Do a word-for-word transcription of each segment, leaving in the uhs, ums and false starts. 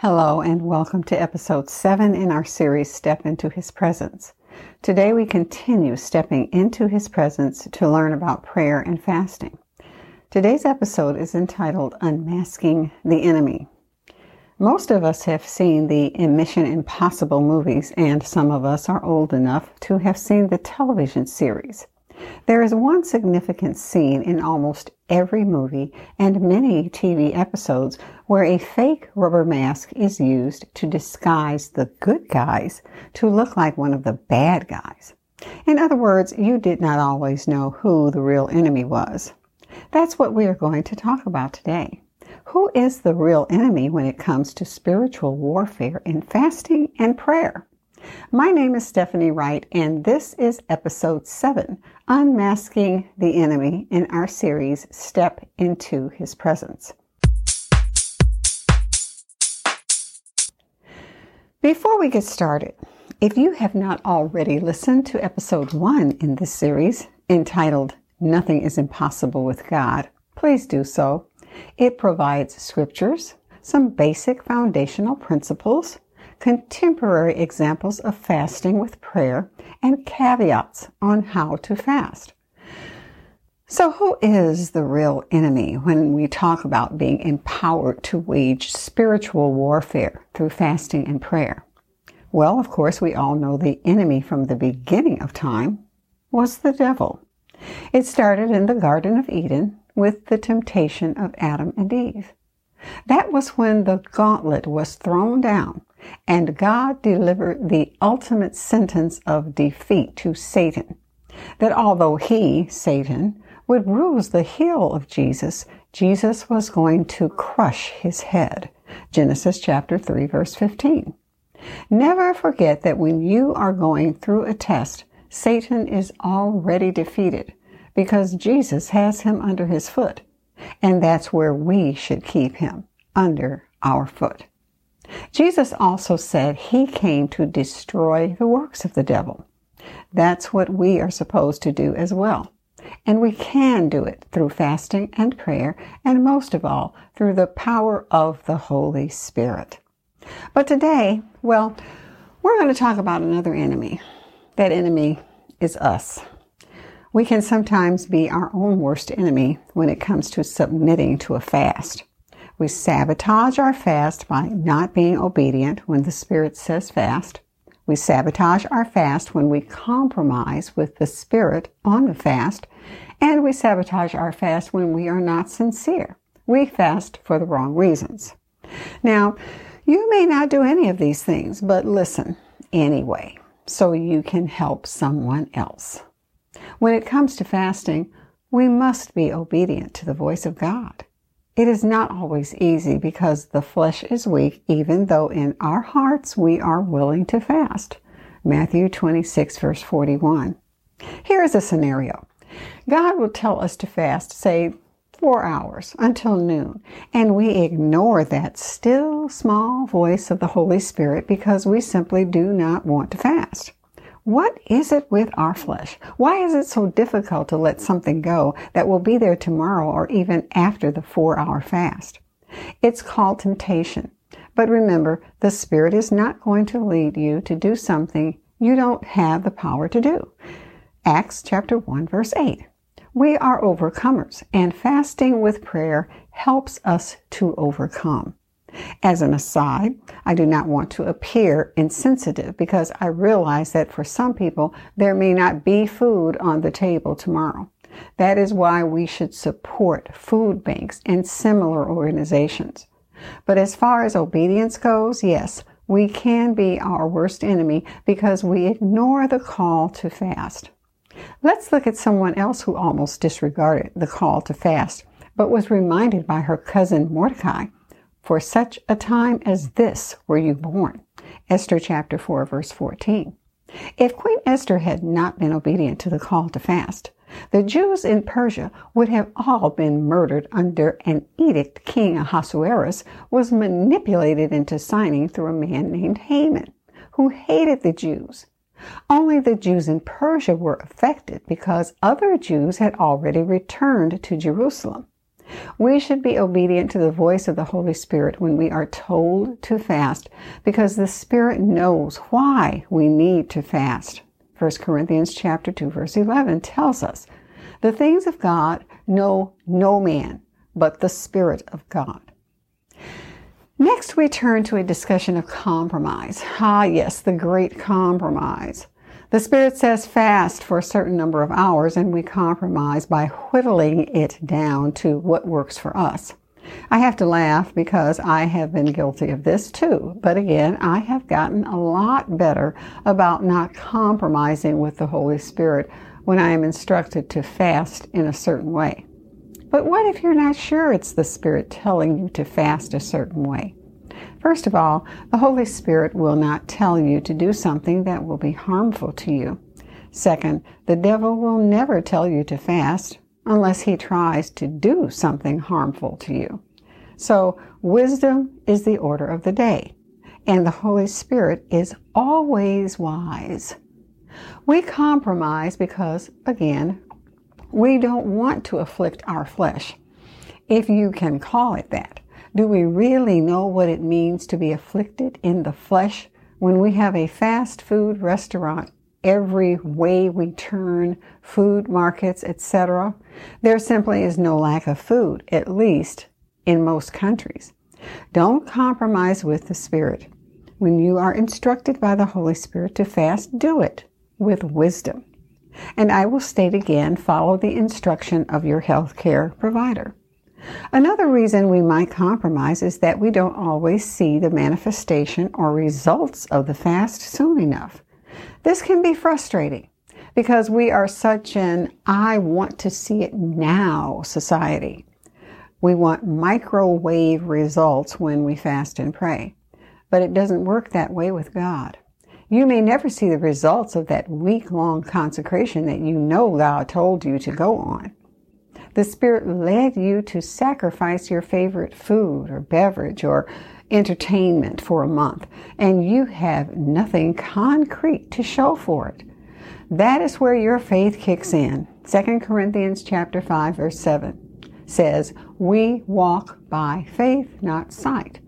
Hello and welcome to episode seven in our series, Step into His Presence. Today we continue stepping into His presence to learn about prayer and fasting. Today's episode is entitled Unmasking the Enemy. Most of us have seen the Mission Impossible movies, and some of us are old enough to have seen the television series. There is one significant scene in almost every movie and many T V episodes where a fake rubber mask is used to disguise the good guys to look like one of the bad guys. In other words, you did not always know who the real enemy was. That's what we are going to talk about today. Who is the real enemy when it comes to spiritual warfare in fasting and prayer? My name is Stephanie Wright, and this is episode seven, Unmasking the Enemy, in our series, Step into His Presence. Before we get started, if you have not already listened to episode one in this series, entitled Nothing is Impossible with God, please do so. It provides scriptures, some basic foundational principles, contemporary examples of fasting with prayer, and caveats on how to fast. So who is the real enemy when we talk about being empowered to wage spiritual warfare through fasting and prayer? Well, of course, we all know the enemy from the beginning of time was the devil. It started in the Garden of Eden with the temptation of Adam and Eve. That was when the gauntlet was thrown down and God delivered the ultimate sentence of defeat to Satan, that although he, Satan, would bruise the heel of Jesus, Jesus was going to crush his head. Genesis chapter three, verse fifteen. Never forget that when you are going through a test, Satan is already defeated because Jesus has him under his foot. And that's where we should keep him, under our foot. Jesus also said he came to destroy the works of the devil. That's what we are supposed to do as well. And we can do it through fasting and prayer, and most of all, through the power of the Holy Spirit. But today, well, we're going to talk about another enemy. That enemy is us. We can sometimes be our own worst enemy when it comes to submitting to a fast. We sabotage our fast by not being obedient when the Spirit says fast. We sabotage our fast when we compromise with the Spirit on the fast. And we sabotage our fast when we are not sincere. We fast for the wrong reasons. Now, you may not do any of these things, but listen anyway, so you can help someone else. When it comes to fasting, we must be obedient to the voice of God. It is not always easy because the flesh is weak, even though in our hearts we are willing to fast. Matthew twenty-six, verse forty-one. Here is a scenario. God will tell us to fast, say, four hours until noon, and we ignore that still small voice of the Holy Spirit because we simply do not want to fast. What is it with our flesh? Why is it so difficult to let something go that will be there tomorrow or even after the four-hour fast? It's called temptation. But remember, the Spirit is not going to lead you to do something you don't have the power to do. Acts chapter one, verse eight. We are overcomers, and fasting with prayer helps us to overcome. As an aside, I do not want to appear insensitive because I realize that for some people, there may not be food on the table tomorrow. That is why we should support food banks and similar organizations. But as far as obedience goes, yes, we can be our worst enemy because we ignore the call to fast. Let's look at someone else who almost disregarded the call to fast, but was reminded by her cousin Mordecai, "For such a time as this were you born." Esther chapter four, verse fourteen. If Queen Esther had not been obedient to the call to fast, the Jews in Persia would have all been murdered under an edict King Ahasuerus was manipulated into signing through a man named Haman, who hated the Jews. Only the Jews in Persia were affected because other Jews had already returned to Jerusalem. We should be obedient to the voice of the Holy Spirit when we are told to fast, because the Spirit knows why we need to fast. First Corinthians chapter two, verse eleven tells us, "The things of God know no man, but the Spirit of God." Next, we turn to a discussion of compromise. Ah, yes, the great compromise. The Spirit says fast for a certain number of hours, and we compromise by whittling it down to what works for us. I have to laugh because I have been guilty of this too. But again, I have gotten a lot better about not compromising with the Holy Spirit when I am instructed to fast in a certain way. But what if you're not sure it's the Spirit telling you to fast a certain way? First of all, the Holy Spirit will not tell you to do something that will be harmful to you. Second, the devil will never tell you to fast unless he tries to do something harmful to you. So, wisdom is the order of the day, and the Holy Spirit is always wise. We compromise because, again, we don't want to afflict our flesh, if you can call it that. Do we really know what it means to be afflicted in the flesh when we have a fast food restaurant every way we turn, food markets, et cetera? There simply is no lack of food, at least in most countries. Don't compromise with the Spirit. When you are instructed by the Holy Spirit to fast, do it with wisdom. And I will state again, follow the instruction of your health care provider. Another reason we might compromise is that we don't always see the manifestation or results of the fast soon enough. This can be frustrating because we are such an I want to see it now society. We want microwave results when we fast and pray, but it doesn't work that way with God. You may never see the results of that week-long consecration that you know God told you to go on. The Spirit led you to sacrifice your favorite food or beverage or entertainment for a month, and you have nothing concrete to show for it. That is where your faith kicks in. Second Corinthians chapter five, verse seven says, "We walk by faith, not sight."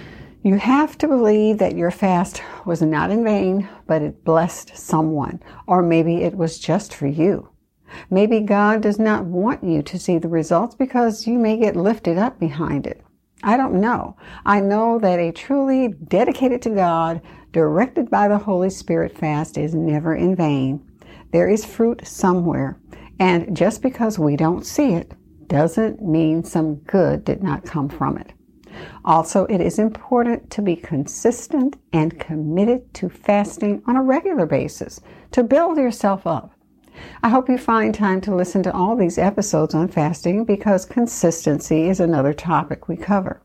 You have to believe that your fast was not in vain, but it blessed someone, or maybe it was just for you. Maybe God does not want you to see the results because you may get lifted up behind it. I don't know. I know that a truly dedicated to God, directed by the Holy Spirit fast is never in vain. There is fruit somewhere, and just because we don't see it doesn't mean some good did not come from it. Also, it is important to be consistent and committed to fasting on a regular basis to build yourself up. I hope you find time to listen to all these episodes on fasting because consistency is another topic we cover.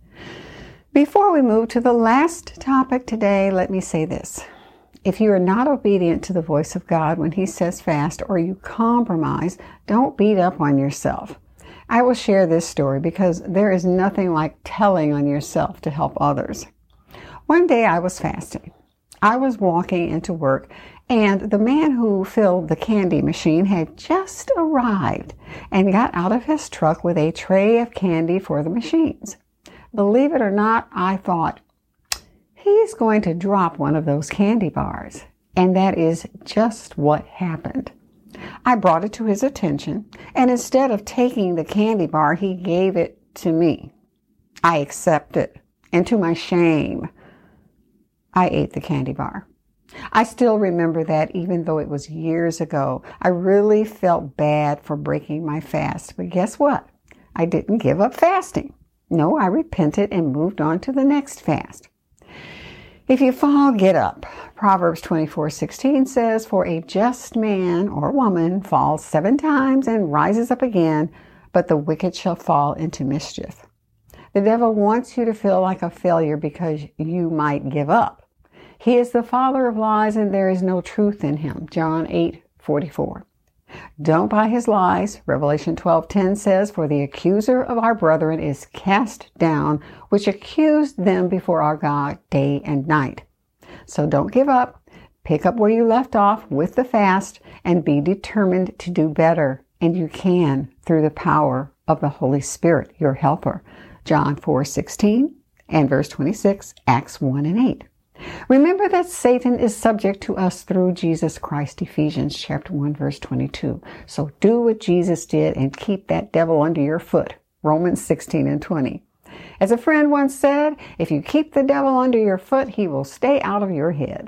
Before we move to the last topic today, let me say this. If you are not obedient to the voice of God when He says fast or you compromise, don't beat up on yourself. I will share this story because there is nothing like telling on yourself to help others. One day I was fasting. I was walking into work and the man who filled the candy machine had just arrived and got out of his truck with a tray of candy for the machines. Believe it or not, I thought, he's going to drop one of those candy bars. And that is just what happened. I brought it to his attention, and instead of taking the candy bar, he gave it to me. I accepted, and to my shame, I ate the candy bar. I still remember that even though it was years ago. I really felt bad for breaking my fast. But guess what? I didn't give up fasting. No, I repented and moved on to the next fast. If you fall, get up. Proverbs twenty-four sixteen says, "For a just man or woman falls seven times and rises up again, but the wicked shall fall into mischief." The devil wants you to feel like a failure because you might give up. He is the father of lies and there is no truth in him. John eight forty-four. Don't buy his lies. Revelation twelve ten says, "For the accuser of our brethren is cast down, which accused them before our God day and night." So don't give up. Pick up where you left off with the fast and be determined to do better and you can through the power of the Holy Spirit, your helper. John four sixteen and verse twenty-six, Acts one and eight. Remember that Satan is subject to us through Jesus Christ, Ephesians chapter one, verse twenty-two. So do what Jesus did and keep that devil under your foot, Romans sixteen and twenty. As a friend once said, if you keep the devil under your foot, he will stay out of your head.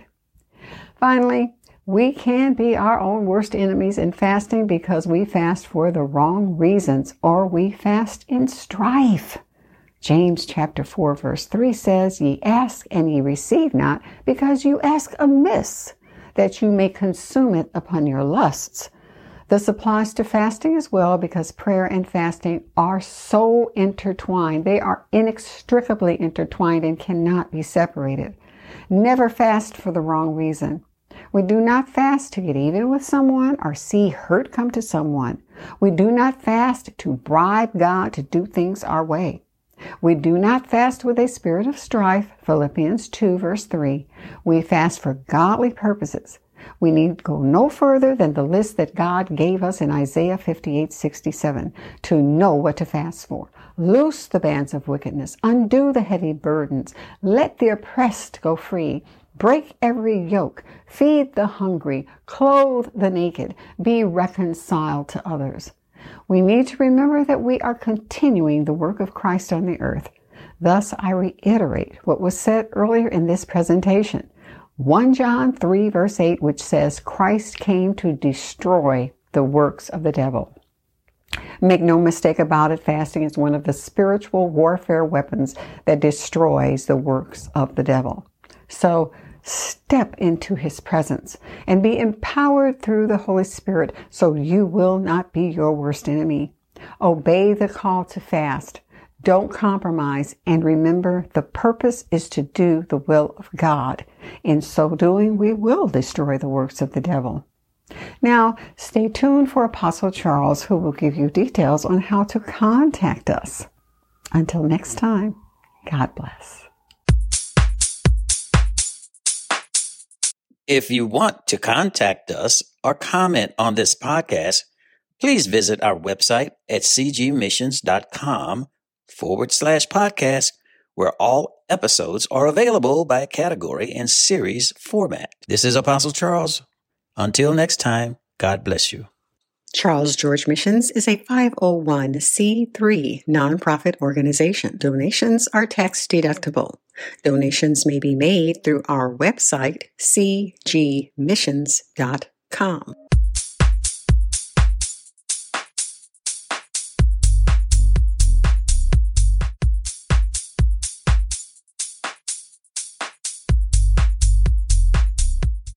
Finally, we can be our own worst enemies in fasting because we fast for the wrong reasons, or we fast in strife. James chapter four verse three says, Ye ask and ye receive not, because you ask amiss, that you may consume it upon your lusts. This applies to fasting as well, because prayer and fasting are so intertwined. They are inextricably intertwined and cannot be separated. Never fast for the wrong reason. We do not fast to get even with someone or see hurt come to someone. We do not fast to bribe God to do things our way. We do not fast with a spirit of strife, Philippians two verse three. We fast for godly purposes. We need go no further than the list that God gave us in Isaiah fifty-eight sixty-seven to know what to fast for. Loose the bands of wickedness, undo the heavy burdens, let the oppressed go free, break every yoke, feed the hungry, clothe the naked, be reconciled to others. We need to remember that we are continuing the work of Christ on the earth. Thus, I reiterate what was said earlier in this presentation. First John three verse eight, which says, Christ came to destroy the works of the devil. Make no mistake about it, fasting is one of the spiritual warfare weapons that destroys the works of the devil. So, step into his presence and be empowered through the Holy Spirit so you will not be your worst enemy. Obey the call to fast. Don't compromise, and remember the purpose is to do the will of God. In so doing, we will destroy the works of the devil. Now, stay tuned for Apostle Charles, who will give you details on how to contact us. Until next time, God bless. If you want to contact us or comment on this podcast, please visit our website at cgmissions.com forward slash podcast, where all episodes are available by category and series format. This is Apostle Charles. Until next time, God bless you. Charles George Missions is a five oh one c three nonprofit organization. Donations are tax deductible. Donations may be made through our website, c g missions dot com.